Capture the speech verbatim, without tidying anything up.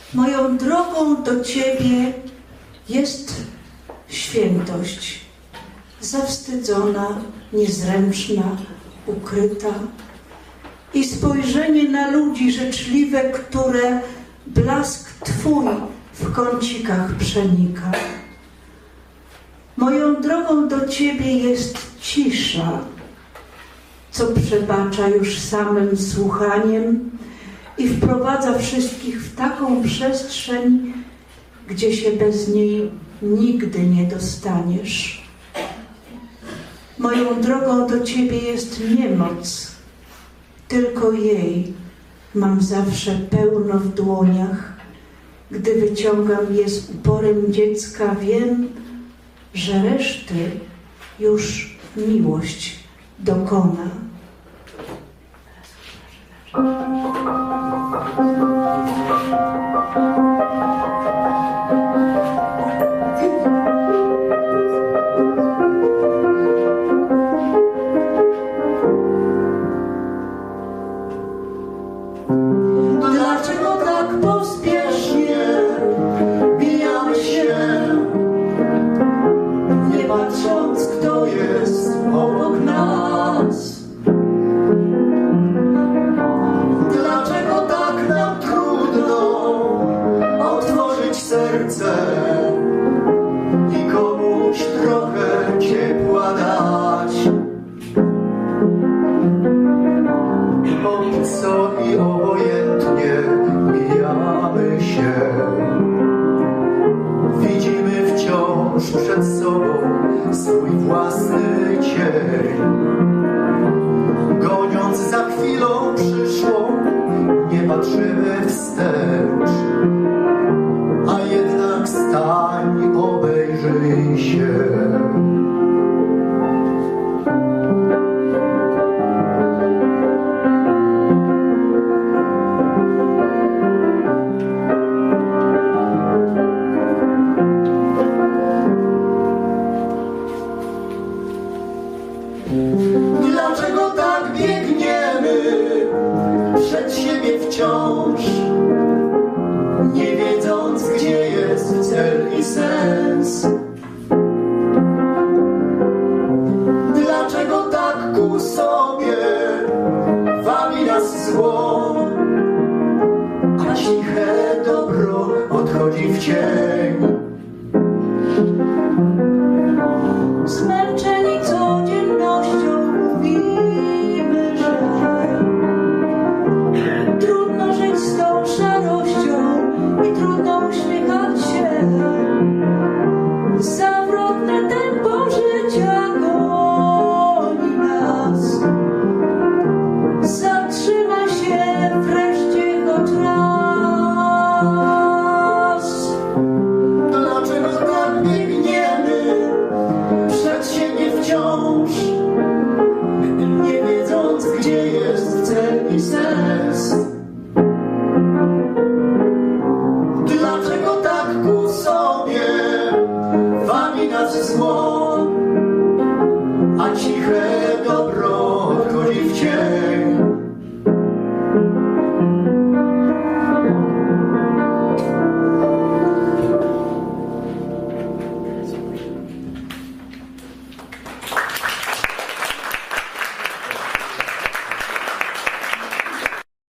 Moją drogą do Ciebie jest świętość, zawstydzona, niezręczna, ukryta i spojrzenie na ludzi życzliwe, które blask Twój w kącikach przenika. Moją drogą do Ciebie jest cisza, co przebacza już samym słuchaniem i wprowadza wszystkich w taką przestrzeń, gdzie się bez niej nigdy nie dostaniesz. Moją drogą do Ciebie jest niemoc, tylko jej mam zawsze pełno w dłoniach. Gdy wyciągam je z uporem dziecka, wiem, że reszty już miłość dokona. Dlaczego tak pospiesznie mijamy się, nie patrząc, kto jest obok nas? Dlaczego tak nam trudno otworzyć serce i komuś trochę ciepła dać? Obco i obojętnie mijamy się, widzimy wciąż przed sobą swój własny cień. Goniąc za chwilą przyszłą, nie patrzymy wstecz, a jednak stań, obejrzyj się. Dlaczego tak biegniemy przed siebie wciąż, nie wiedząc, gdzie jest cel i sens? Dlaczego tak ku sobie wabi nas zło, a ciche dobro odchodzi w cień?